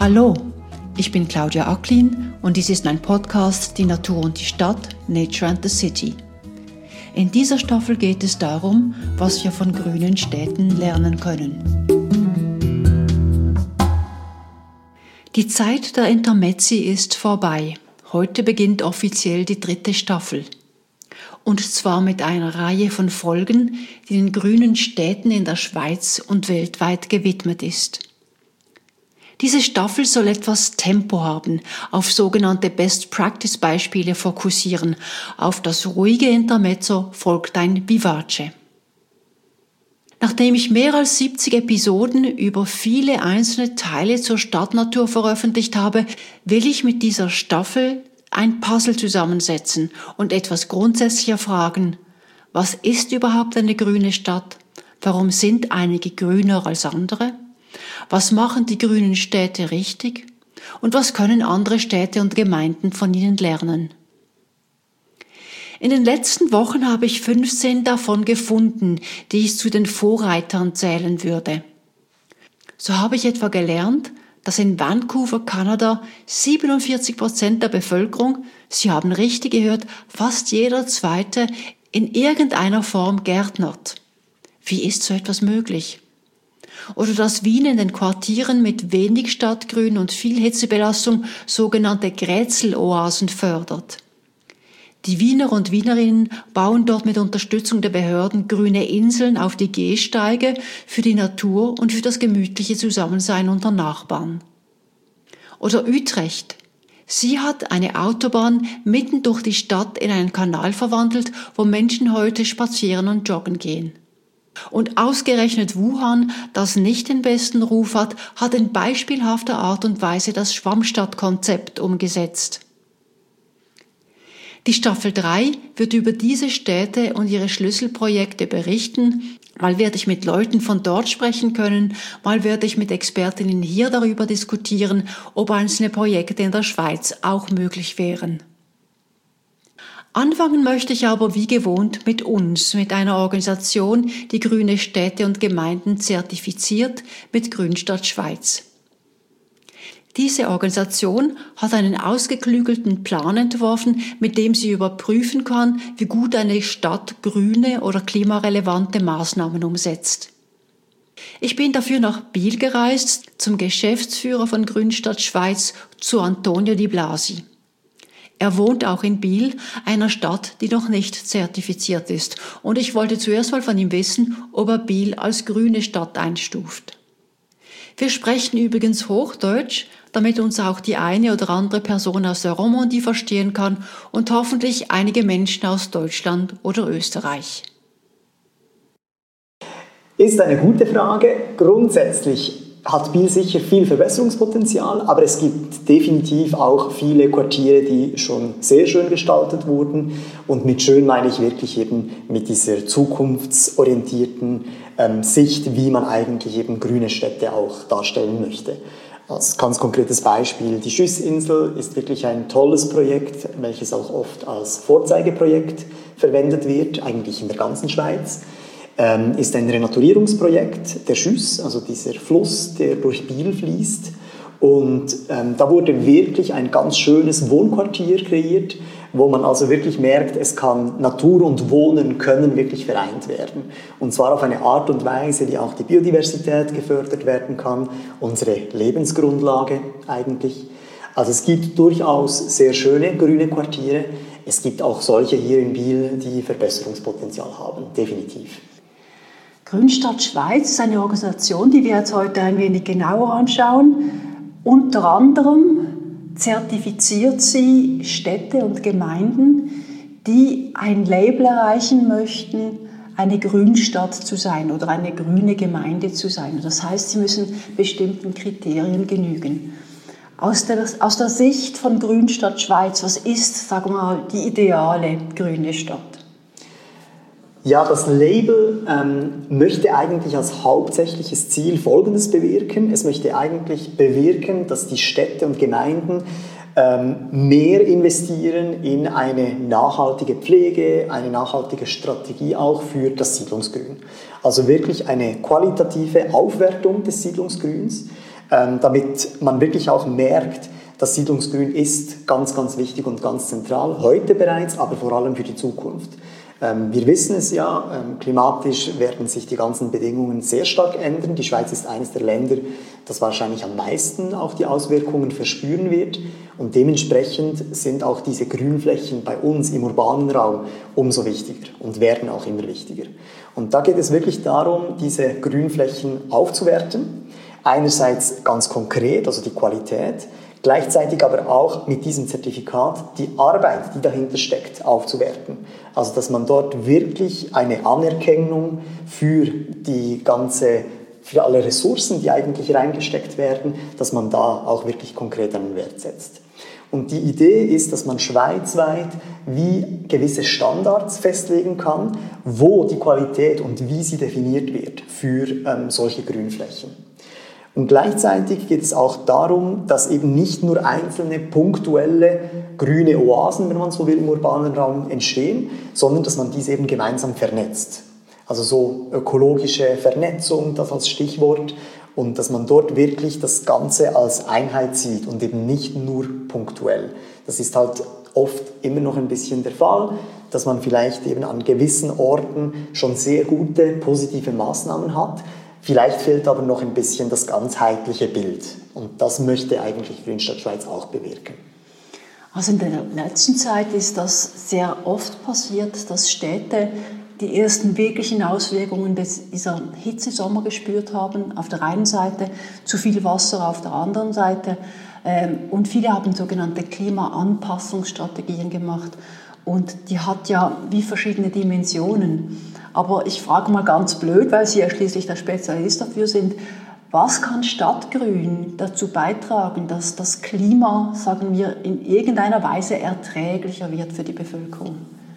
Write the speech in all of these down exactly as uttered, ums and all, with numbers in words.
Hallo, ich bin Claudia Acklin und dies ist mein Podcast Die Natur und die Stadt, Nature and the City. In dieser Staffel geht es darum, was wir von grünen Städten lernen können. Die Zeit der Intermezzi ist vorbei. Heute beginnt offiziell die dritte Staffel. Und zwar mit einer Reihe von Folgen, die den grünen Städten in der Schweiz und weltweit gewidmet ist. Diese Staffel soll etwas Tempo haben, auf sogenannte Best-Practice-Beispiele fokussieren. Auf das ruhige Intermezzo folgt ein Vivace. Nachdem ich mehr als siebzig Episoden über viele einzelne Teile zur Stadtnatur veröffentlicht habe, will ich mit dieser Staffel ein Puzzle zusammensetzen und etwas grundsätzlicher fragen: Was ist überhaupt eine grüne Stadt? Warum sind einige grüner als andere? Was machen die grünen Städte richtig? Und was können andere Städte und Gemeinden von ihnen lernen? In den letzten Wochen habe ich fünfzehn davon gefunden, die ich zu den Vorreitern zählen würde. So habe ich etwa gelernt, dass in Vancouver, Kanada, siebenundvierzig Prozent der Bevölkerung, Sie haben richtig gehört, fast jeder Zweite, in irgendeiner Form gärtnert. Wie ist so etwas möglich? Oder dass Wien in den Quartieren mit wenig Stadtgrün und viel Hitzebelastung sogenannte Grätzeloasen fördert. Die Wiener und Wienerinnen bauen dort mit Unterstützung der Behörden grüne Inseln auf die Gehsteige für die Natur und für das gemütliche Zusammensein unter Nachbarn. Oder Utrecht. Sie hat eine Autobahn mitten durch die Stadt in einen Kanal verwandelt, wo Menschen heute spazieren und joggen gehen. Und ausgerechnet Wuhan, das nicht den besten Ruf hat, hat in beispielhafter Art und Weise das Schwammstadtkonzept umgesetzt. Die Staffel drei wird über diese Städte und ihre Schlüsselprojekte berichten. Mal werde ich mit Leuten von dort sprechen können, mal werde ich mit Expertinnen hier darüber diskutieren, ob einzelne Projekte in der Schweiz auch möglich wären. Anfangen möchte ich aber wie gewohnt mit uns, mit einer Organisation, die grüne Städte und Gemeinden zertifiziert, mit Grünstadt Schweiz. Diese Organisation hat einen ausgeklügelten Plan entworfen, mit dem sie überprüfen kann, wie gut eine Stadt grüne oder klimarelevante Maßnahmen umsetzt. Ich bin dafür nach Biel gereist, zum Geschäftsführer von Grünstadt Schweiz, zu Antonio Di Blasi. Er wohnt auch in Biel, einer Stadt, die noch nicht zertifiziert ist. Und ich wollte zuerst mal von ihm wissen, ob er Biel als grüne Stadt einstuft. Wir sprechen übrigens Hochdeutsch, damit uns auch die eine oder andere Person aus der Romandie verstehen kann und hoffentlich einige Menschen aus Deutschland oder Österreich. Ist eine gute Frage. Grundsätzlich hat Biel sicher viel Verbesserungspotenzial, aber es gibt definitiv auch viele Quartiere, die schon sehr schön gestaltet wurden. Und mit schön meine ich wirklich eben mit dieser zukunftsorientierten ähm, Sicht, wie man eigentlich eben grüne Städte auch darstellen möchte. Als ganz konkretes Beispiel, die Schüssinsel ist wirklich ein tolles Projekt, welches auch oft als Vorzeigeprojekt verwendet wird, eigentlich in der ganzen Schweiz. Ähm, ist ein Renaturierungsprojekt der Schüss, also dieser Fluss, der durch Biel fließt. Und ähm, da wurde wirklich ein ganz schönes Wohnquartier kreiert, wo man also wirklich merkt, es kann Natur und Wohnen können wirklich vereint werden. Und zwar auf eine Art und Weise, die auch die Biodiversität gefördert werden kann, unsere Lebensgrundlage eigentlich. Also es gibt durchaus sehr schöne grüne Quartiere. Es gibt auch solche hier in Biel, die Verbesserungspotenzial haben, definitiv. Grünstadt Schweiz ist eine Organisation, die wir jetzt heute ein wenig genauer anschauen. Unter anderem zertifiziert sie Städte und Gemeinden, die ein Label erreichen möchten, eine Grünstadt zu sein oder eine grüne Gemeinde zu sein. Das heißt, sie müssen bestimmten Kriterien genügen. Aus der, aus der Sicht von Grünstadt Schweiz, was ist, sagen wir mal, die ideale grüne Stadt? Ja, das Label ähm, möchte eigentlich als hauptsächliches Ziel Folgendes bewirken. Es möchte eigentlich bewirken, dass die Städte und Gemeinden ähm, mehr investieren in eine nachhaltige Pflege, eine nachhaltige Strategie auch für das Siedlungsgrün. Also wirklich eine qualitative Aufwertung des Siedlungsgrüns. ähm, damit man wirklich auch merkt, das Siedlungsgrün ist ganz, ganz wichtig und ganz zentral, heute bereits, aber vor allem für die Zukunft. Ähm, wir wissen es ja, ähm, klimatisch werden sich die ganzen Bedingungen sehr stark ändern. Die Schweiz ist eines der Länder, das wahrscheinlich am meisten auch die Auswirkungen verspüren wird. Und dementsprechend sind auch diese Grünflächen bei uns im urbanen Raum umso wichtiger und werden auch immer wichtiger. Und da geht es wirklich darum, diese Grünflächen aufzuwerten. Einerseits ganz konkret, also die Qualität, gleichzeitig aber auch mit diesem Zertifikat die Arbeit, die dahinter steckt, aufzuwerten. Also dass man dort wirklich eine Anerkennung für die ganze, für alle Ressourcen, die eigentlich reingesteckt werden, dass man da auch wirklich konkret einen Wert setzt. Und die Idee ist, dass man schweizweit wie gewisse Standards festlegen kann, wo die Qualität und wie sie definiert wird für ähm, solche Grünflächen. Und gleichzeitig geht es auch darum, dass eben nicht nur einzelne punktuelle grüne Oasen, wenn man so will, im urbanen Raum entstehen, sondern dass man diese eben gemeinsam vernetzt. Also so ökologische Vernetzung, das als Stichwort, und dass man dort wirklich das Ganze als Einheit sieht und eben nicht nur punktuell. Das ist halt oft immer noch ein bisschen der Fall, dass man vielleicht eben an gewissen Orten schon sehr gute, positive Maßnahmen hat. Vielleicht fehlt aber noch ein bisschen das ganzheitliche Bild. Und das möchte eigentlich Grünstadt Schweiz auch bewirken. Also in der letzten Zeit ist das sehr oft passiert, dass Städte die ersten wirklichen Auswirkungen des, dieser Hitzesommer gespürt haben. Auf der einen Seite zu viel Wasser, auf der anderen Seite. Ähm, und viele haben sogenannte Klimaanpassungsstrategien gemacht. Und die hat ja wie verschiedene Dimensionen. Aber ich frage mal ganz blöd, weil Sie ja schließlich der Spezialist dafür sind, was kann Stadtgrün dazu beitragen, dass das Klima, sagen wir, in irgendeiner Weise erträglicher wird für die Bevölkerung?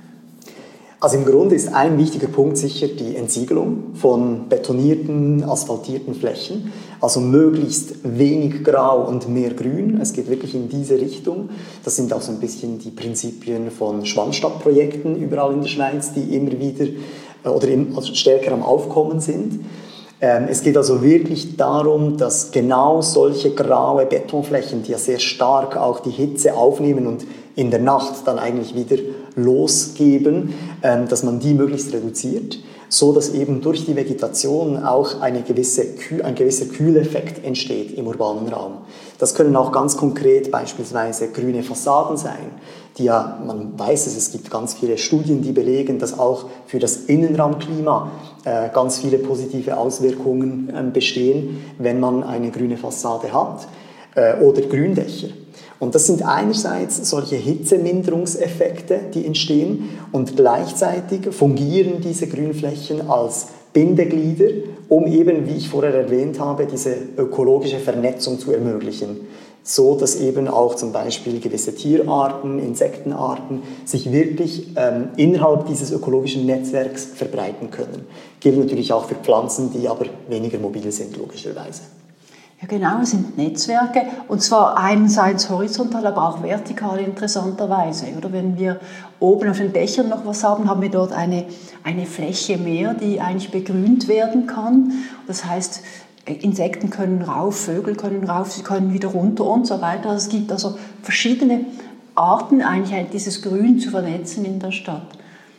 Also im Grunde ist ein wichtiger Punkt sicher die Entsiegelung von betonierten, asphaltierten Flächen. Also möglichst wenig Grau und mehr Grün. Es geht wirklich in diese Richtung. Das sind auch so ein bisschen die Prinzipien von Schwammstadtprojekten überall in der Schweiz, die immer wieder oder also stärker am Aufkommen sind. Ähm, es geht also wirklich darum, dass genau solche graue Betonflächen, die ja sehr stark auch die Hitze aufnehmen und in der Nacht dann eigentlich wieder losgeben, ähm, dass man die möglichst reduziert, so dass eben durch die Vegetation auch eine gewisse, ein gewisser Kühleffekt entsteht im urbanen Raum. Das können auch ganz konkret beispielsweise grüne Fassaden sein, die ja, man weiß es, es gibt ganz viele Studien, die belegen, dass auch für das Innenraumklima äh, ganz viele positive Auswirkungen äh, bestehen, wenn man eine grüne Fassade hat äh, oder Gründächer. Und das sind einerseits solche Hitzeminderungseffekte, die entstehen, und gleichzeitig fungieren diese Grünflächen als Bindeglieder, um eben, wie ich vorher erwähnt habe, diese ökologische Vernetzung zu ermöglichen. So dass eben auch zum Beispiel gewisse Tierarten, Insektenarten sich wirklich ähm, innerhalb dieses ökologischen Netzwerks verbreiten können. Gilt natürlich auch für Pflanzen, die aber weniger mobil sind, logischerweise. Ja genau, es sind Netzwerke, und zwar einerseits horizontal, aber auch vertikal interessanterweise. Oder wenn wir oben auf den Dächern noch was haben, haben wir dort eine, eine Fläche mehr, die eigentlich begrünt werden kann. Das heißt, Insekten können rauf, Vögel können rauf, sie können wieder runter und so weiter. Also es gibt also verschiedene Arten, eigentlich dieses Grün zu vernetzen in der Stadt.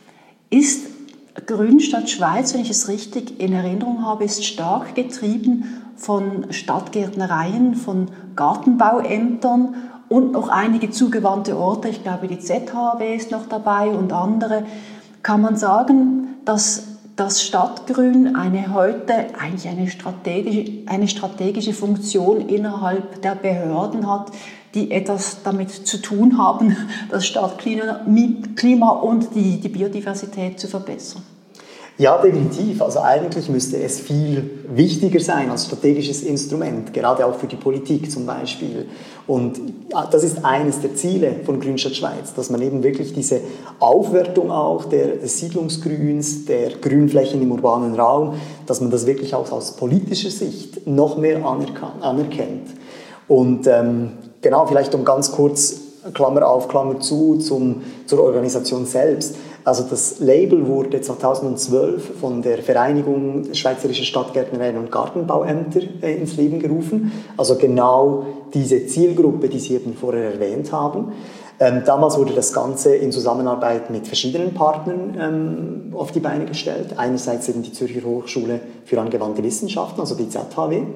Ist Grünstadt Schweiz, wenn ich es richtig in Erinnerung habe, ist stark getrieben von Stadtgärtnereien, von Gartenbauämtern und noch einige zugewandte Orte. Ich glaube, die Z H W ist noch dabei und andere. Kann man sagen, dass das Stadtgrün eine heute eigentlich eine strategische, eine strategische Funktion innerhalb der Behörden hat, die etwas damit zu tun haben, das Stadtklima und die, die Biodiversität zu verbessern? Ja, definitiv. Also eigentlich müsste es viel wichtiger sein als strategisches Instrument, gerade auch für die Politik zum Beispiel. Und das ist eines der Ziele von Grünstadt Schweiz, dass man eben wirklich diese Aufwertung auch der, des Siedlungsgrüns, der Grünflächen im urbanen Raum, dass man das wirklich auch aus politischer Sicht noch mehr anerkennt. Und ähm, genau, vielleicht um ganz kurz Klammer auf, Klammer zu, zum, zur Organisation selbst. Also das Label wurde zweitausendzwölf von der Vereinigung Schweizerische Stadtgärtnereien und Gartenbauämter äh, ins Leben gerufen. Also genau diese Zielgruppe, die Sie eben vorher erwähnt haben. Ähm, damals wurde das Ganze in Zusammenarbeit mit verschiedenen Partnern ähm, auf die Beine gestellt. Einerseits eben die Zürcher Hochschule für angewandte Wissenschaften, also die Z H W,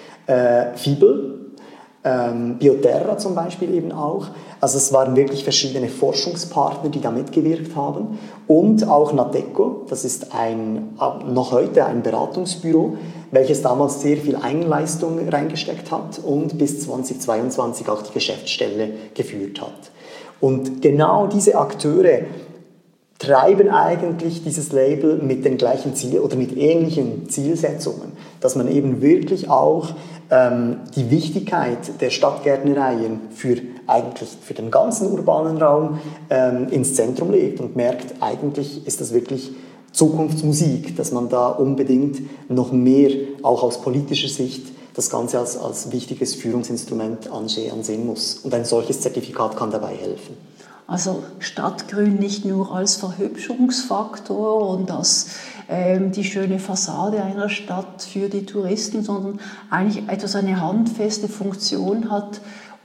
äh, F I B L, ähm, Bioterra zum Beispiel eben auch. Also es waren wirklich verschiedene Forschungspartner, die da mitgewirkt haben. Und auch Nateco, das ist ein, noch heute ein Beratungsbüro, welches damals sehr viel Eigenleistung reingesteckt hat und bis zweitausendzweiundzwanzig auch die Geschäftsstelle geführt hat. Und genau diese Akteure treiben eigentlich dieses Label mit den gleichen Zielen oder mit ähnlichen Zielsetzungen, dass man eben wirklich auch ähm, die Wichtigkeit der Stadtgärtnereien für eigentlich für den ganzen urbanen Raum ähm, ins Zentrum legt und merkt, eigentlich ist das wirklich Zukunftsmusik, dass man da unbedingt noch mehr, auch aus politischer Sicht, das Ganze als, als wichtiges Führungsinstrument ansehen muss. Und ein solches Zertifikat kann dabei helfen. Also Stadtgrün nicht nur als Verhübschungsfaktor und als ähm, die schöne Fassade einer Stadt für die Touristen, sondern eigentlich etwas eine handfeste Funktion hat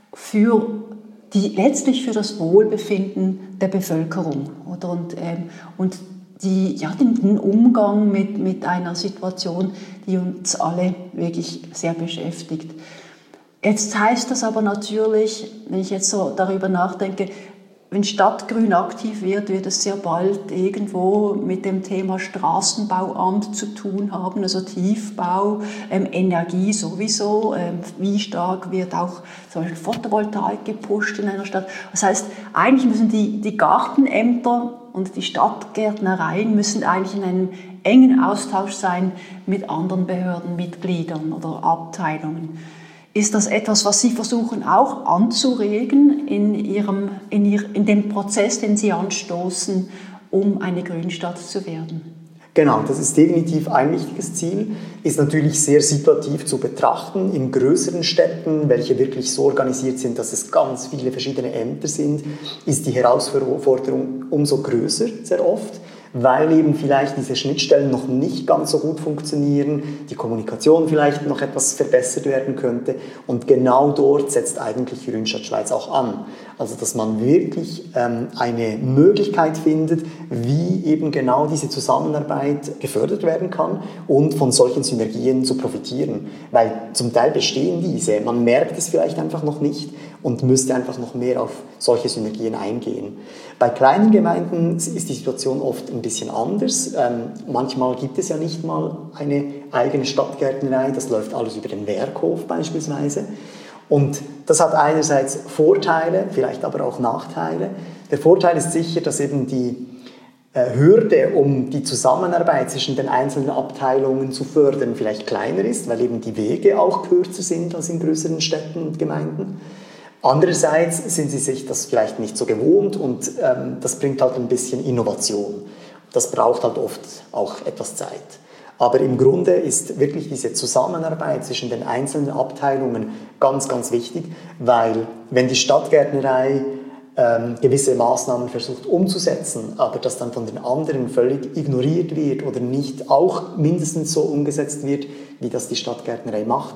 für die, letztlich für das Wohlbefinden der Bevölkerung. Oder? Und, ähm, und die, ja, den Umgang mit, mit einer Situation, die uns alle wirklich sehr beschäftigt. Jetzt heißt das aber natürlich, wenn ich jetzt so darüber nachdenke, wenn Stadtgrün aktiv wird, wird es sehr bald irgendwo mit dem Thema Straßenbauamt zu tun haben, also Tiefbau, ähm, Energie sowieso. Ähm, wie stark wird auch zum Beispiel Photovoltaik gepusht in einer Stadt? Das heißt, eigentlich müssen die, die Gartenämter und die Stadtgärtnereien müssen eigentlich in einem engen Austausch sein mit anderen Behördenmitgliedern oder Abteilungen. Ist das etwas, was Sie versuchen auch anzuregen in, ihrem, in, ihr, in dem Prozess, den Sie anstoßen, um eine Grünstadt zu werden? Genau, das ist definitiv ein wichtiges Ziel, ist natürlich sehr situativ zu betrachten. In größeren Städten, welche wirklich so organisiert sind, dass es ganz viele verschiedene Ämter sind, ist die Herausforderung umso größer, sehr oft, weil eben vielleicht diese Schnittstellen noch nicht ganz so gut funktionieren, die Kommunikation vielleicht noch etwas verbessert werden könnte. Und genau dort setzt eigentlich Grünstadt Schweiz auch an. Also dass man wirklich ähm, eine Möglichkeit findet, wie eben genau diese Zusammenarbeit gefördert werden kann und von solchen Synergien zu profitieren. Weil zum Teil bestehen diese, man merkt es vielleicht einfach noch nicht und müsste einfach noch mehr auf solche Synergien eingehen. Bei kleinen Gemeinden ist die Situation oft ein bisschen anders. Ähm, manchmal gibt es ja nicht mal eine eigene Stadtgärtnerei, das läuft alles über den Werkhof beispielsweise. Und das hat einerseits Vorteile, vielleicht aber auch Nachteile. Der Vorteil ist sicher, dass eben die äh, Hürde, um die Zusammenarbeit zwischen den einzelnen Abteilungen zu fördern, vielleicht kleiner ist, weil eben die Wege auch kürzer sind als in größeren Städten und Gemeinden. Andererseits sind sie sich das vielleicht nicht so gewohnt und ähm, das bringt halt ein bisschen Innovation. Das braucht halt oft auch etwas Zeit. Aber im Grunde ist wirklich diese Zusammenarbeit zwischen den einzelnen Abteilungen ganz, ganz wichtig, weil wenn die Stadtgärtnerei ähm, gewisse Maßnahmen versucht umzusetzen, aber das dann von den anderen völlig ignoriert wird oder nicht auch mindestens so umgesetzt wird, wie das die Stadtgärtnerei macht,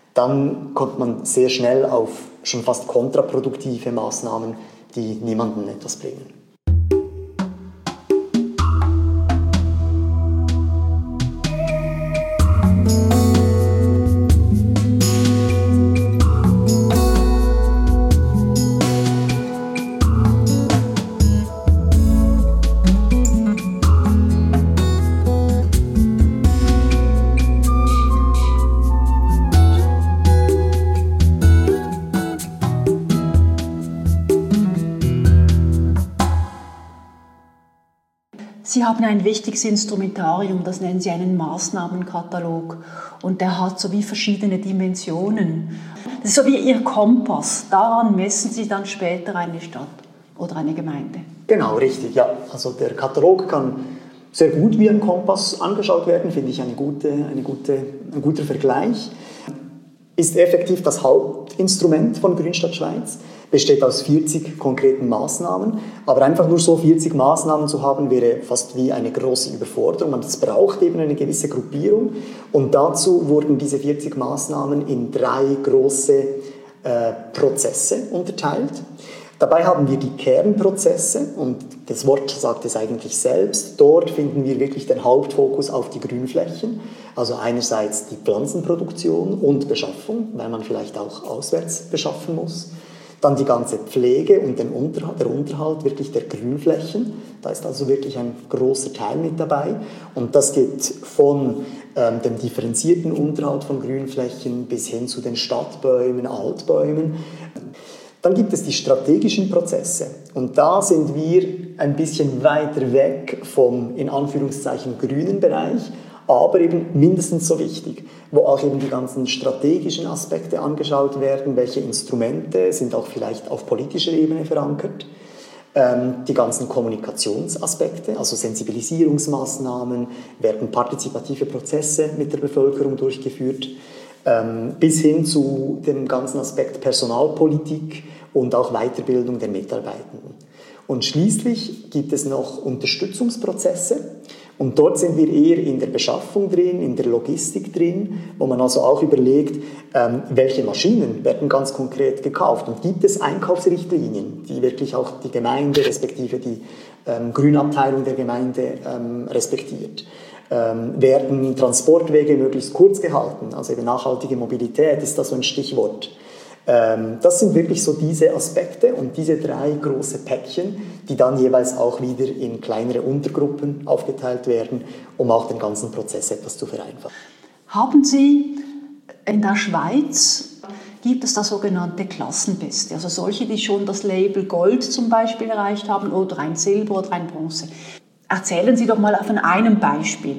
dann kommt man sehr schnell auf schon fast kontraproduktive Maßnahmen, die niemandem etwas bringen. Sie haben ein wichtiges Instrumentarium, das nennen Sie einen Maßnahmenkatalog. Und der hat so wie verschiedene Dimensionen. Das ist so wie Ihr Kompass. Daran messen Sie dann später eine Stadt oder eine Gemeinde. Genau, richtig, ja. Also der Katalog kann sehr gut wie ein Kompass angeschaut werden, finde ich eine gute, eine gute, ein guter Vergleich. Ist effektiv das Hauptinstrument von Grünstadt Schweiz. besteht aus vierzig konkreten Maßnahmen. Aber einfach nur so vierzig Maßnahmen zu haben, wäre fast wie eine große Überforderung. Es braucht eben eine gewisse Gruppierung. Und dazu wurden diese vierzig Maßnahmen in drei große äh, Prozesse unterteilt. Dabei haben wir die Kernprozesse und das Wort sagt es eigentlich selbst. Dort finden wir wirklich den Hauptfokus auf die Grünflächen. Also einerseits die Pflanzenproduktion und Beschaffung, weil man vielleicht auch auswärts beschaffen muss. Dann die ganze Pflege und den Unterhalt, der Unterhalt wirklich der Grünflächen. Da ist also wirklich ein großer Teil mit dabei. Und das geht von ähm, dem differenzierten Unterhalt von Grünflächen bis hin zu den Stadtbäumen, Altbäumen. Dann gibt es die strategischen Prozesse und da sind wir ein bisschen weiter weg vom in Anführungszeichen grünen Bereich, aber eben mindestens so wichtig, wo auch eben die ganzen strategischen Aspekte angeschaut werden, welche Instrumente sind auch vielleicht auf politischer Ebene verankert, ähm, die ganzen Kommunikationsaspekte, also Sensibilisierungsmaßnahmen, werden partizipative Prozesse mit der Bevölkerung durchgeführt, bis hin zu dem ganzen Aspekt Personalpolitik und auch Weiterbildung der Mitarbeitenden. Und schließlich gibt es noch Unterstützungsprozesse und dort sind wir eher in der Beschaffung drin, in der Logistik drin, wo man also auch überlegt, welche Maschinen werden ganz konkret gekauft und gibt es Einkaufsrichtlinien, die wirklich auch die Gemeinde respektive die Grünabteilung der Gemeinde respektiert. Ähm, werden Transportwege möglichst kurz gehalten, also eben nachhaltige Mobilität ist da so ein Stichwort. Ähm, das sind wirklich so diese Aspekte und diese drei große Päckchen, die dann jeweils auch wieder in kleinere Untergruppen aufgeteilt werden, um auch den ganzen Prozess etwas zu vereinfachen. Haben Sie in der Schweiz, gibt es da sogenannte Klassenbeste, also solche, die schon das Label Gold zum Beispiel erreicht haben oder ein Silber oder ein Bronze? Erzählen Sie doch mal von einem Beispiel.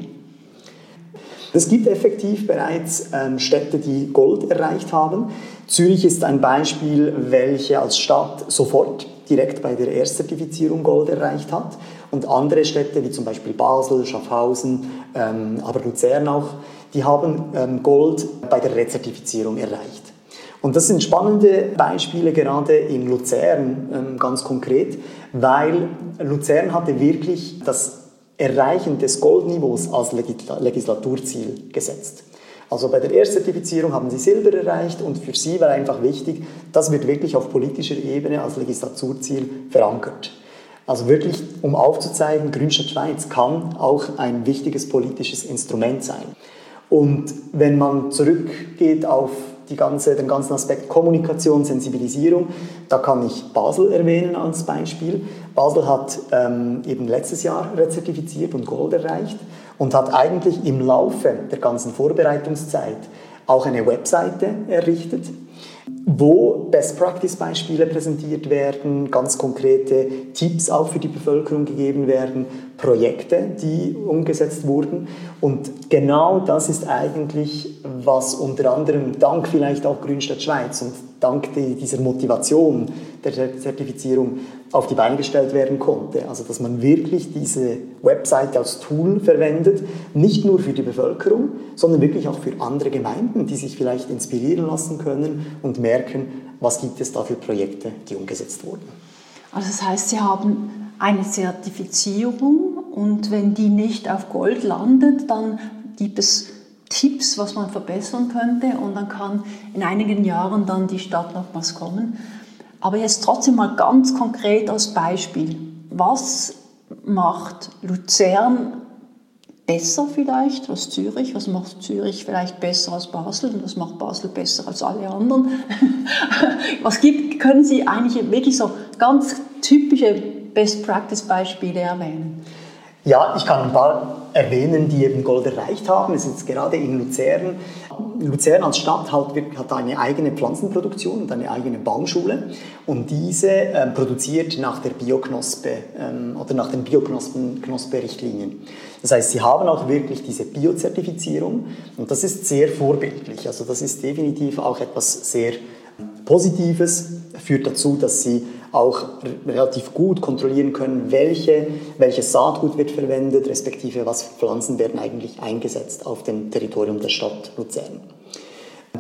Es gibt effektiv bereits ähm, Städte, die Gold erreicht haben. Zürich ist ein Beispiel, welche als Stadt sofort direkt bei der Erstzertifizierung Gold erreicht hat. Und andere Städte, wie zum Beispiel Basel, Schaffhausen, ähm, aber Luzern auch, die haben ähm, Gold bei der Rezertifizierung erreicht. Und das sind spannende Beispiele, gerade in Luzern ähm, ganz konkret, weil Luzern hatte wirklich das Erreichen des Goldniveaus als Legislaturziel gesetzt. Also bei der Erstzertifizierung haben sie Silber erreicht und für sie war einfach wichtig, das wird wirklich auf politischer Ebene als Legislaturziel verankert. Also wirklich, um aufzuzeigen, Grünstadt Schweiz kann auch ein wichtiges politisches Instrument sein. Und wenn man zurückgeht auf die ganze, den ganzen Aspekt Kommunikation, Sensibilisierung, da kann ich Basel erwähnen als Beispiel. Basel hat ähm, eben letztes Jahr rezertifiziert und Gold erreicht und hat eigentlich im Laufe der ganzen Vorbereitungszeit auch eine Webseite errichtet, wo Best-Practice-Beispiele präsentiert werden, ganz konkrete Tipps auch für die Bevölkerung gegeben werden, Projekte, die umgesetzt wurden. Und genau das ist eigentlich, was unter anderem dank vielleicht auch Grünstadt Schweiz und dank dieser Motivation der Zertifizierung auf die Beine gestellt werden konnte. Also dass man wirklich diese Webseite als Tool verwendet, nicht nur für die Bevölkerung, sondern wirklich auch für andere Gemeinden, die sich vielleicht inspirieren lassen können und merken, was gibt es da für Projekte, die umgesetzt wurden. Also das heißt, Sie haben eine Zertifizierung und wenn die nicht auf Gold landet, dann gibt es Tipps, was man verbessern könnte und dann kann in einigen Jahren dann die Stadt nochmals kommen. Aber jetzt trotzdem mal ganz konkret als Beispiel. Was macht Luzern besser vielleicht als Zürich? Was macht Zürich vielleicht besser als Basel? Und was macht Basel besser als alle anderen? Was gibt, können Sie eigentlich wirklich so ganz typische Best-Practice-Beispiele erwähnen? Ja, ich kann ein paar erwähnen, die eben Gold erreicht haben. Es ist jetzt gerade in Luzern. Luzern als Stadt hat, hat eine eigene Pflanzenproduktion und eine eigene Baumschule. Und diese äh, produziert nach der Bioknospe ähm, oder nach den Bioknospe-Richtlinien. Das heißt, sie haben auch wirklich diese Biozertifizierung und das ist sehr vorbildlich. Also das ist definitiv auch etwas sehr Positives, führt dazu, dass sie auch relativ gut kontrollieren können, welche, welches Saatgut wird verwendet, respektive was für Pflanzen werden eigentlich eingesetzt auf dem Territorium der Stadt Luzern.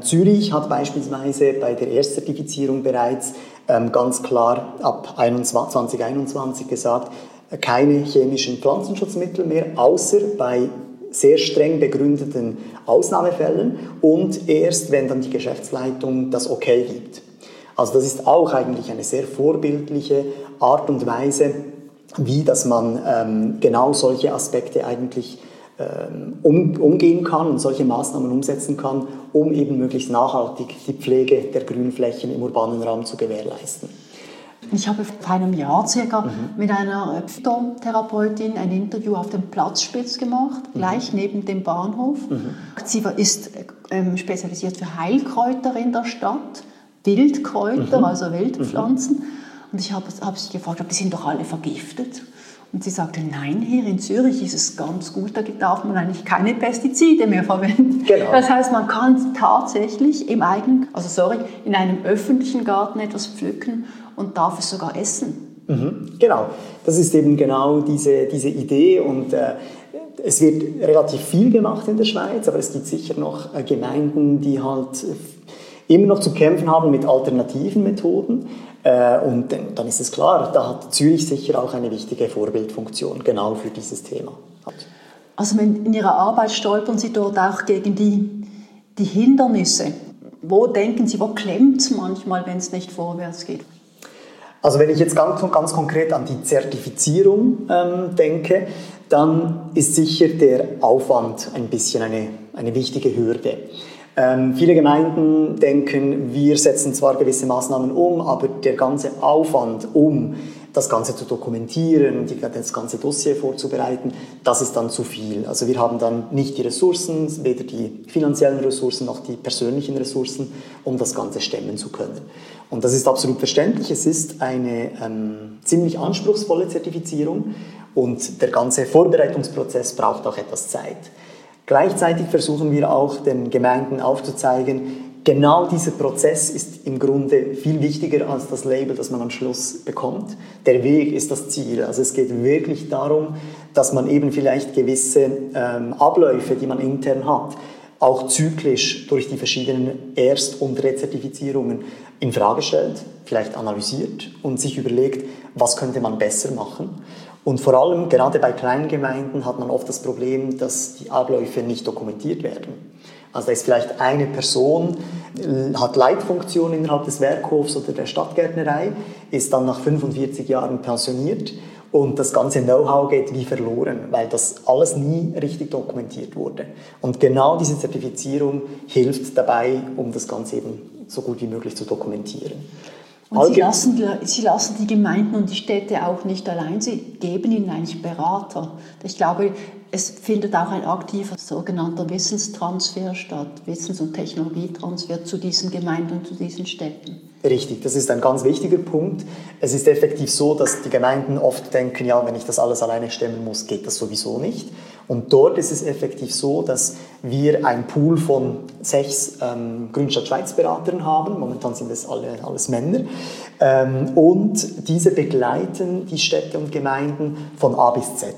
Zürich hat beispielsweise bei der Erstzertifizierung bereits ähm, ganz klar ab zwanzig einundzwanzig gesagt, keine chemischen Pflanzenschutzmittel mehr, außer bei sehr streng begründeten Ausnahmefällen und erst, wenn dann die Geschäftsleitung das Okay gibt. Also das ist auch eigentlich eine sehr vorbildliche Art und Weise, wie dass man ähm, genau solche Aspekte eigentlich ähm, um, umgehen kann und solche Maßnahmen umsetzen kann, um eben möglichst nachhaltig die Pflege der Grünflächen im urbanen Raum zu gewährleisten. Ich habe vor einem Jahr circa mhm. mit einer Phytotherapeutin ein Interview auf dem Platzspitz gemacht, mhm. gleich neben dem Bahnhof. Mhm. Sie ist ähm, spezialisiert für Heilkräuter in der Stadt, Wildkräuter, mhm. also Wildpflanzen. Mhm. Und ich habe, habe sie gefragt, die sind doch alle vergiftet. Und sie sagte, nein, hier in Zürich ist es ganz gut, da darf man eigentlich keine Pestizide mehr verwenden. Genau. Das heißt, man kann tatsächlich im eigenen, also sorry, in einem öffentlichen Garten etwas pflücken und darf es sogar essen. Mhm, genau, das ist eben genau diese, diese Idee und äh, es wird relativ viel gemacht in der Schweiz, aber es gibt sicher noch äh, Gemeinden, die halt äh, immer noch zu kämpfen haben mit alternativen Methoden. Äh, und dann, dann ist es klar, da hat Zürich sicher auch eine wichtige Vorbildfunktion, genau für dieses Thema. Also in Ihrer Arbeit stolpern Sie dort auch gegen die, die Hindernisse. Wo denken Sie, wo klemmt es manchmal, wenn es nicht vorwärts geht? Also wenn ich jetzt ganz, ganz konkret an die Zertifizierung ähm, denke, dann ist sicher der Aufwand ein bisschen eine, eine wichtige Hürde. Ähm, viele Gemeinden denken, wir setzen zwar gewisse Maßnahmen um, aber der ganze Aufwand, um das Ganze zu dokumentieren, die, das ganze Dossier vorzubereiten, das ist dann zu viel. Also wir haben dann nicht die Ressourcen, weder die finanziellen Ressourcen noch die persönlichen Ressourcen, um das Ganze stemmen zu können. Und das ist absolut verständlich. Es ist eine ähm, ziemlich anspruchsvolle Zertifizierung und der ganze Vorbereitungsprozess braucht auch etwas Zeit. Gleichzeitig versuchen wir auch den Gemeinden aufzuzeigen, genau dieser Prozess ist im Grunde viel wichtiger als das Label, das man am Schluss bekommt. Der Weg ist das Ziel. Also es geht wirklich darum, dass man eben vielleicht gewisse ähm, Abläufe, die man intern hat, auch zyklisch durch die verschiedenen Erst- und Rezertifizierungen in Frage stellt, vielleicht analysiert und sich überlegt, was könnte man besser machen. Und vor allem, gerade bei kleinen Gemeinden, hat man oft das Problem, dass die Abläufe nicht dokumentiert werden. Also da ist vielleicht eine Person, hat Leitfunktion innerhalb des Werkhofs oder der Stadtgärtnerei, ist dann nach fünfundvierzig Jahren pensioniert und das ganze Know-how geht wie verloren, weil das alles nie richtig dokumentiert wurde. Und genau diese Zertifizierung hilft dabei, um das Ganze eben so gut wie möglich zu dokumentieren. Und Sie lassen, Sie lassen die Gemeinden und die Städte auch nicht allein, Sie geben ihnen eigentlich Berater. Ich glaube, es findet auch ein aktiver sogenannter Wissenstransfer statt, Wissens- und Technologietransfer zu diesen Gemeinden und zu diesen Städten. Richtig, das ist ein ganz wichtiger Punkt. Es ist effektiv so, dass die Gemeinden oft denken, ja, wenn ich das alles alleine stemmen muss, geht das sowieso nicht. Und dort ist es effektiv so, dass wir einen Pool von sechs ähm, Grünstadt-Schweiz-Beratern haben. Momentan sind es alle, alles Männer. Ähm, und diese begleiten die Städte und Gemeinden von A bis Z.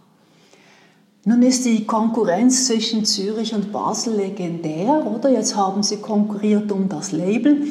Nun ist die Konkurrenz zwischen Zürich und Basel legendär, oder? Jetzt haben Sie konkurriert um das Label.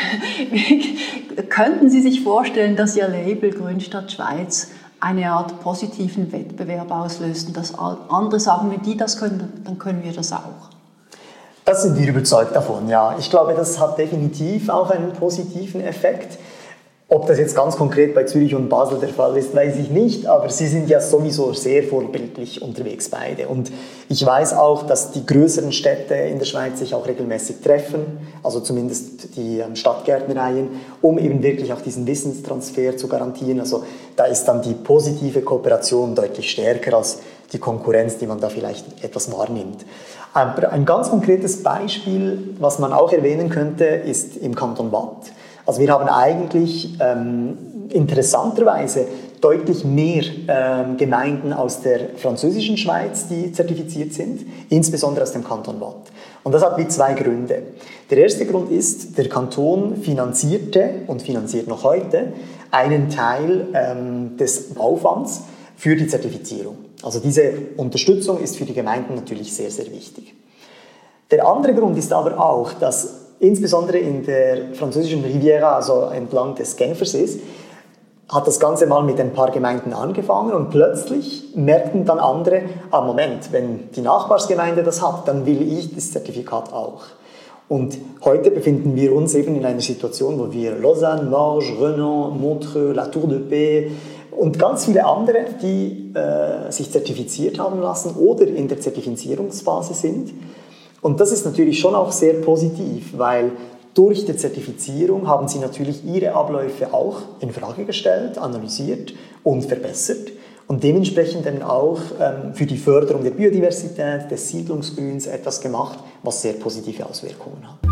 Könnten Sie sich vorstellen, dass Ihr Label Grünstadt Schweiz eine Art positiven Wettbewerb auslöst und dass andere sagen, wenn die das können, dann können wir das auch? Das sind wir überzeugt davon, ja. Ich glaube, das hat definitiv auch einen positiven Effekt. Ob das jetzt ganz konkret bei Zürich und Basel der Fall ist, weiß ich nicht, aber sie sind ja sowieso sehr vorbildlich unterwegs beide. Und ich weiß auch, dass die größeren Städte in der Schweiz sich auch regelmäßig treffen, also zumindest die Stadtgärtnereien, um eben wirklich auch diesen Wissenstransfer zu garantieren. Also da ist dann die positive Kooperation deutlich stärker als die Konkurrenz, die man da vielleicht etwas wahrnimmt. Aber ein ganz konkretes Beispiel, was man auch erwähnen könnte, ist im Kanton Waadt. Also wir haben eigentlich ähm, interessanterweise deutlich mehr ähm, Gemeinden aus der französischen Schweiz, die zertifiziert sind, insbesondere aus dem Kanton Waadt. Und das hat wie zwei Gründe. Der erste Grund ist, der Kanton finanzierte und finanziert noch heute einen Teil ähm, des Aufwands für die Zertifizierung. Also diese Unterstützung ist für die Gemeinden natürlich sehr, sehr wichtig. Der andere Grund ist aber auch, dass insbesondere in der französischen Riviera, also entlang des Genfersees, hat das Ganze mal mit ein paar Gemeinden angefangen und plötzlich merkten dann andere, ah Moment, wenn die Nachbarsgemeinde das hat, dann will ich das Zertifikat auch. Und heute befinden wir uns eben in einer Situation, wo wir Lausanne, Morges, Renan, Montreux, La Tour de Paix und ganz viele andere, die äh, sich zertifiziert haben lassen oder in der Zertifizierungsphase sind. Und das ist natürlich schon auch sehr positiv, weil durch die Zertifizierung haben sie natürlich ihre Abläufe auch in Frage gestellt, analysiert und verbessert und dementsprechend dann auch ähm, für die Förderung der Biodiversität, des Siedlungsgrüns etwas gemacht, was sehr positive Auswirkungen hat.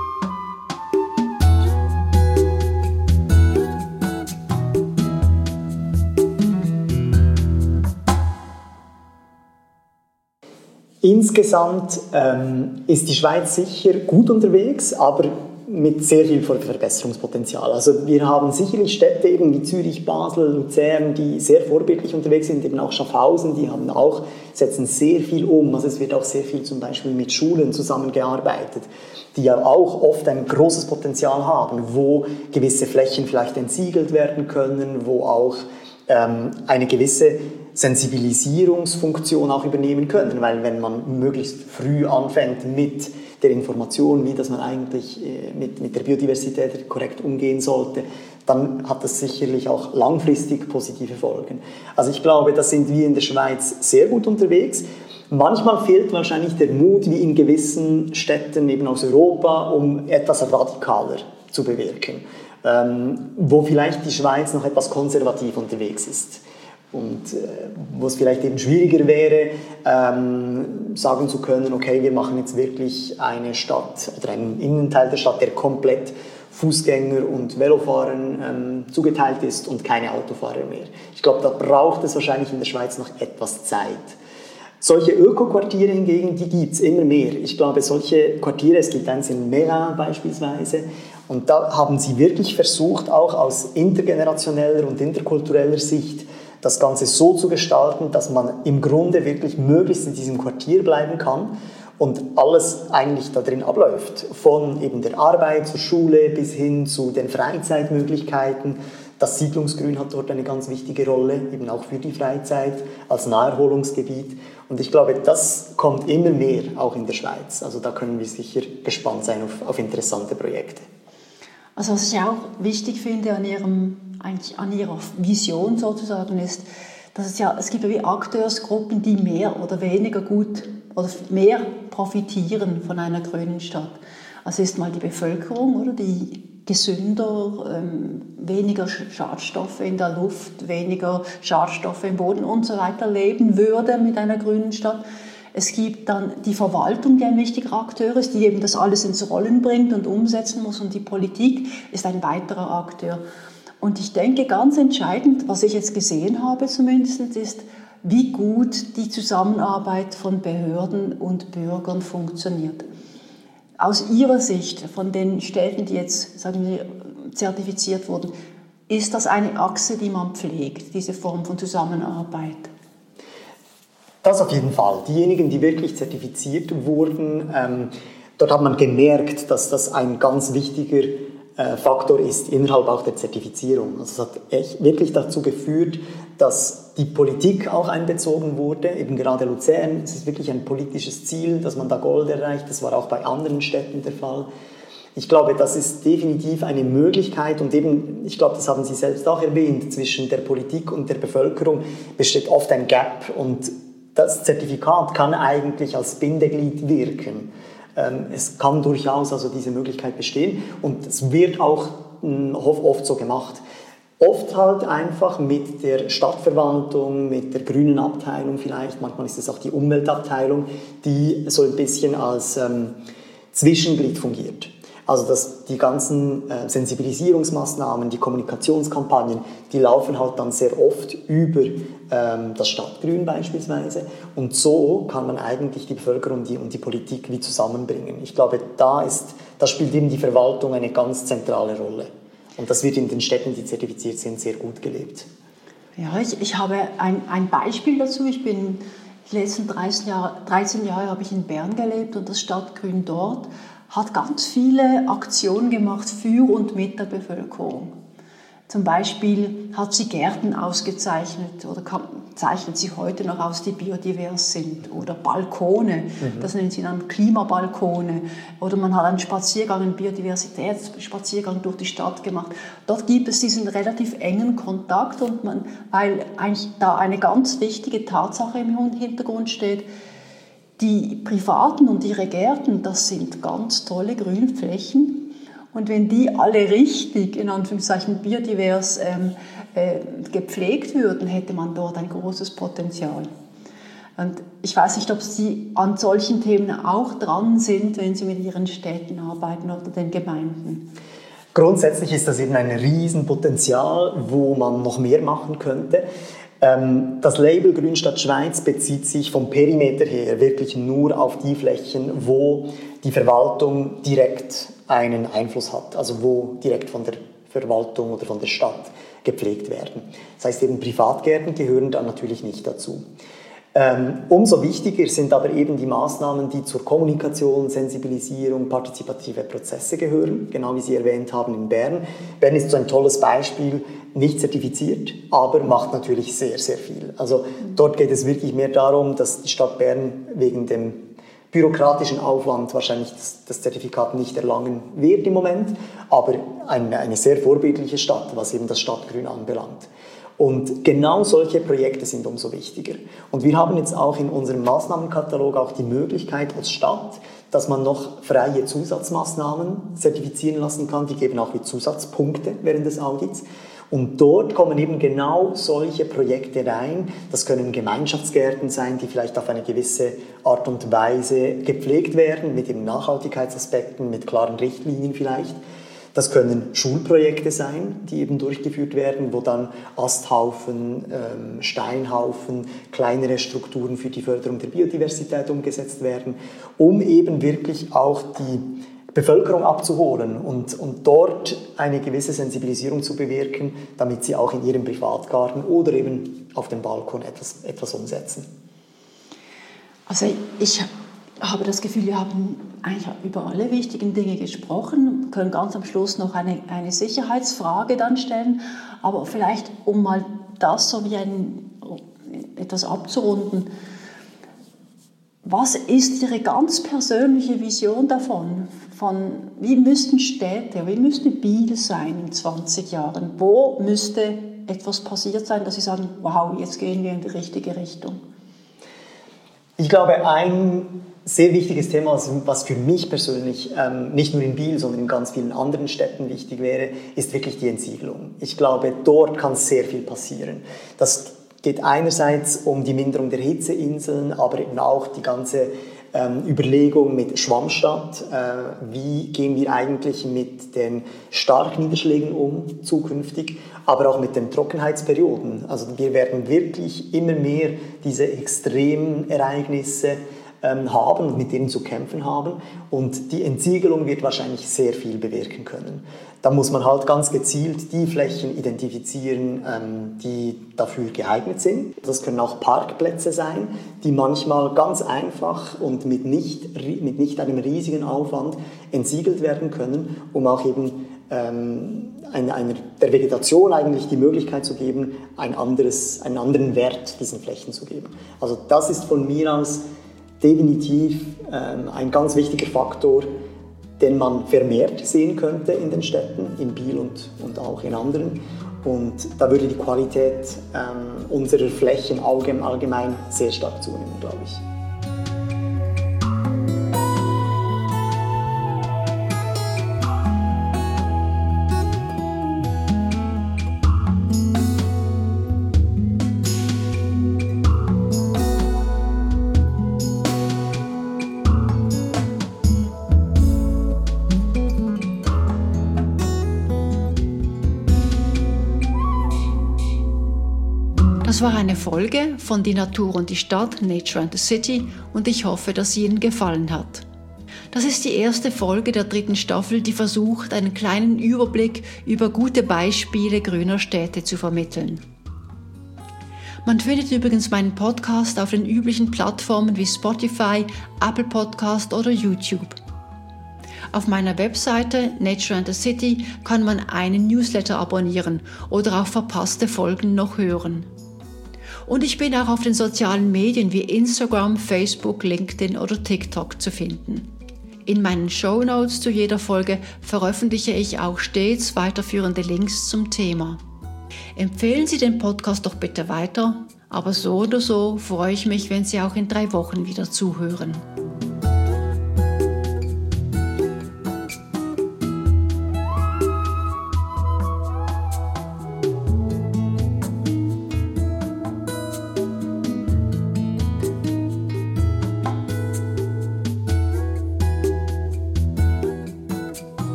Insgesamt ähm, ist die Schweiz sicher gut unterwegs, aber mit sehr viel Verbesserungspotenzial. Also wir haben sicherlich Städte eben wie Zürich, Basel, Luzern, die sehr vorbildlich unterwegs sind, eben auch Schaffhausen, die haben auch, setzen sehr viel um. Also es wird auch sehr viel zum Beispiel mit Schulen zusammengearbeitet, die ja auch oft ein großes Potenzial haben, wo gewisse Flächen vielleicht entsiegelt werden können, wo auch ähm, eine gewisse Sensibilisierungsfunktion auch übernehmen können, weil wenn man möglichst früh anfängt mit der Information, wie dass man eigentlich mit, mit der Biodiversität korrekt umgehen sollte, dann hat das sicherlich auch langfristig positive Folgen. Also ich glaube, da sind wir in der Schweiz sehr gut unterwegs. Manchmal fehlt wahrscheinlich der Mut, wie in gewissen Städten eben aus Europa, um etwas radikaler zu bewirken, ähm, wo vielleicht die Schweiz noch etwas konservativ unterwegs ist. Und äh, wo es vielleicht eben schwieriger wäre, ähm, sagen zu können, okay, wir machen jetzt wirklich eine Stadt oder einen Innenteil der Stadt, der komplett Fußgänger und Velofahrern ähm, zugeteilt ist und keine Autofahrer mehr. Ich glaube, da braucht es wahrscheinlich in der Schweiz noch etwas Zeit. Solche Ökoquartiere hingegen, die gibt es immer mehr. Ich glaube, solche Quartiere, es gibt eins in Meyrin beispielsweise, und da haben sie wirklich versucht, auch aus intergenerationeller und interkultureller Sicht, das Ganze so zu gestalten, dass man im Grunde wirklich möglichst in diesem Quartier bleiben kann und alles eigentlich da drin abläuft. Von eben der Arbeit zur Schule bis hin zu den Freizeitmöglichkeiten. Das Siedlungsgrün hat dort eine ganz wichtige Rolle, eben auch für die Freizeit als Naherholungsgebiet. Und ich glaube, das kommt immer mehr, auch in der Schweiz. Also da können wir sicher gespannt sein auf, auf interessante Projekte. Also was ich auch wichtig finde an ihrem eigentlich an ihrer Vision sozusagen ist, dass es ja, es gibt ja wie Akteursgruppen, die mehr oder weniger gut oder mehr profitieren von einer grünen Stadt. Also ist mal die Bevölkerung, oder, die gesünder, ähm, weniger Schadstoffe in der Luft, weniger Schadstoffe im Boden und so weiter leben würde mit einer grünen Stadt. Es gibt dann die Verwaltung, die ein wichtiger Akteur ist, die eben das alles ins Rollen bringt und umsetzen muss, und die Politik ist ein weiterer Akteur. Und ich denke, ganz entscheidend, was ich jetzt gesehen habe zumindest, ist, wie gut die Zusammenarbeit von Behörden und Bürgern funktioniert. Aus Ihrer Sicht, von den Städten, die jetzt, sagen wir, zertifiziert wurden, ist das eine Achse, die man pflegt, diese Form von Zusammenarbeit? Das auf jeden Fall. Diejenigen, die wirklich zertifiziert wurden, ähm, dort hat man gemerkt, dass das ein ganz wichtiger Faktor ist innerhalb auch der Zertifizierung. Also es hat echt wirklich dazu geführt, dass die Politik auch einbezogen wurde, eben gerade Luzern. Es ist wirklich ein politisches Ziel, dass man da Gold erreicht. Das war auch bei anderen Städten der Fall. Ich glaube, das ist definitiv eine Möglichkeit, und eben, ich glaube, das haben Sie selbst auch erwähnt, zwischen der Politik und der Bevölkerung besteht oft ein Gap, und das Zertifikat kann eigentlich als Bindeglied wirken. Es kann durchaus also diese Möglichkeit bestehen, und es wird auch oft so gemacht. Oft halt einfach mit der Stadtverwaltung, mit der grünen Abteilung vielleicht, manchmal ist es auch die Umweltabteilung, die so ein bisschen als ähm, Zwischenglied fungiert. Also dass die ganzen äh, Sensibilisierungsmaßnahmen, die Kommunikationskampagnen, die laufen halt dann sehr oft über ähm, das Stadtgrün beispielsweise, und so kann man eigentlich die Bevölkerung und die, und die Politik wie zusammenbringen. Ich glaube, da, ist, da spielt eben die Verwaltung eine ganz zentrale Rolle, und das wird in den Städten, die zertifiziert sind, sehr gut gelebt. Ja, ich, ich habe ein, ein Beispiel dazu. Ich bin Die letzten dreizehn Jahre, dreizehn Jahre habe ich in Bern gelebt und das Stadtgrün dort hat ganz viele Aktionen gemacht für und mit der Bevölkerung. Zum Beispiel hat sie Gärten ausgezeichnet oder kann, zeichnet sie heute noch aus, die biodivers sind. Oder Balkone, mhm. das nennen sie dann Klimabalkone. Oder man hat einen Spaziergang, einen Biodiversitätsspaziergang durch die Stadt gemacht. Dort gibt es diesen relativ engen Kontakt, und man, weil eigentlich da eine ganz wichtige Tatsache im Hintergrund steht. Die Privaten und ihre Gärten, das sind ganz tolle Grünflächen. Und wenn die alle richtig, in Anführungszeichen biodivers, ähm, äh, gepflegt würden, hätte man dort ein großes Potenzial. Und ich weiß nicht, ob Sie an solchen Themen auch dran sind, wenn Sie mit Ihren Städten arbeiten oder den Gemeinden. Grundsätzlich ist das eben ein Riesenpotenzial, wo man noch mehr machen könnte. Das Label Grünstadt Schweiz bezieht sich vom Perimeter her wirklich nur auf die Flächen, wo die Verwaltung direkt einen Einfluss hat, also wo direkt von der Verwaltung oder von der Stadt gepflegt werden. Das heißt, eben Privatgärten gehören dann natürlich nicht dazu. Ähm, umso wichtiger sind aber eben die Maßnahmen, die zur Kommunikation, Sensibilisierung, partizipative Prozesse gehören, genau wie Sie erwähnt haben in Bern. Bern ist so ein tolles Beispiel, nicht zertifiziert, aber macht natürlich sehr, sehr viel. Also dort geht es wirklich mehr darum, dass die Stadt Bern wegen dem bürokratischen Aufwand wahrscheinlich das, das Zertifikat nicht erlangen wird im Moment, aber eine, eine sehr vorbildliche Stadt, was eben das Stadtgrün anbelangt. Und genau solche Projekte sind umso wichtiger. Und wir haben jetzt auch in unserem Maßnahmenkatalog auch die Möglichkeit als Stadt, dass man noch freie Zusatzmaßnahmen zertifizieren lassen kann. Die geben auch wie Zusatzpunkte während des Audits. Und dort kommen eben genau solche Projekte rein. Das können Gemeinschaftsgärten sein, die vielleicht auf eine gewisse Art und Weise gepflegt werden, mit eben Nachhaltigkeitsaspekten, mit klaren Richtlinien vielleicht. Das können Schulprojekte sein, die eben durchgeführt werden, wo dann Asthaufen, ähm, Steinhaufen, kleinere Strukturen für die Förderung der Biodiversität umgesetzt werden, um eben wirklich auch die Bevölkerung abzuholen und, und dort eine gewisse Sensibilisierung zu bewirken, damit sie auch in ihrem Privatgarten oder eben auf dem Balkon etwas, etwas umsetzen. Also ich habe das Gefühl, wir haben eigentlich über alle wichtigen Dinge gesprochen, wir können ganz am Schluss noch eine, eine Sicherheitsfrage dann stellen, aber vielleicht, um mal das so wie ein, etwas abzurunden, was ist Ihre ganz persönliche Vision davon? Von, wie müssten Städte, wie müsste Biel sein in zwanzig Jahren? Wo müsste etwas passiert sein, dass Sie sagen, wow, jetzt gehen wir in die richtige Richtung? Ich glaube, ein sehr wichtiges Thema, was für mich persönlich ähm, nicht nur in Biel, sondern in ganz vielen anderen Städten wichtig wäre, ist wirklich die Entsiegelung. Ich glaube, dort kann sehr viel passieren. Das geht einerseits um die Minderung der Hitzeinseln, aber eben auch die ganze ähm, Überlegung mit Schwammstadt. Äh, wie gehen wir eigentlich mit den Starkniederschlägen um zukünftig, aber auch mit den Trockenheitsperioden. Also wir werden wirklich immer mehr diese extremen Ereignisse ähm, haben und mit denen zu kämpfen haben. Und die Entsiegelung wird wahrscheinlich sehr viel bewirken können. Da muss man halt ganz gezielt die Flächen identifizieren, ähm, die dafür geeignet sind. Das können auch Parkplätze sein, die manchmal ganz einfach und mit nicht, mit nicht einem riesigen Aufwand entsiegelt werden können, um auch eben ähm, einer, einer, der Vegetation eigentlich die Möglichkeit zu geben, ein anderes, einen anderen Wert diesen Flächen zu geben. Also das ist von mir aus definitiv ähm, ein ganz wichtiger Faktor, den man vermehrt sehen könnte in den Städten, in Biel und, und auch in anderen. Und da würde die Qualität ähm, unserer Flächen allgemein sehr stark zunehmen, glaube ich. Das war eine Folge von Die Natur und die Stadt, Nature and the City, und ich hoffe, dass sie Ihnen gefallen hat. Das ist die erste Folge der dritten Staffel, die versucht, einen kleinen Überblick über gute Beispiele grüner Städte zu vermitteln. Man findet übrigens meinen Podcast auf den üblichen Plattformen wie Spotify, Apple Podcast oder YouTube. Auf meiner Webseite Nature and the City kann man einen Newsletter abonnieren oder auch verpasste Folgen noch hören. Und ich bin auch auf den sozialen Medien wie Instagram, Facebook, LinkedIn oder TikTok zu finden. In meinen Shownotes zu jeder Folge veröffentliche ich auch stets weiterführende Links zum Thema. Empfehlen Sie den Podcast doch bitte weiter, aber so oder so freue ich mich, wenn Sie auch in drei Wochen wieder zuhören.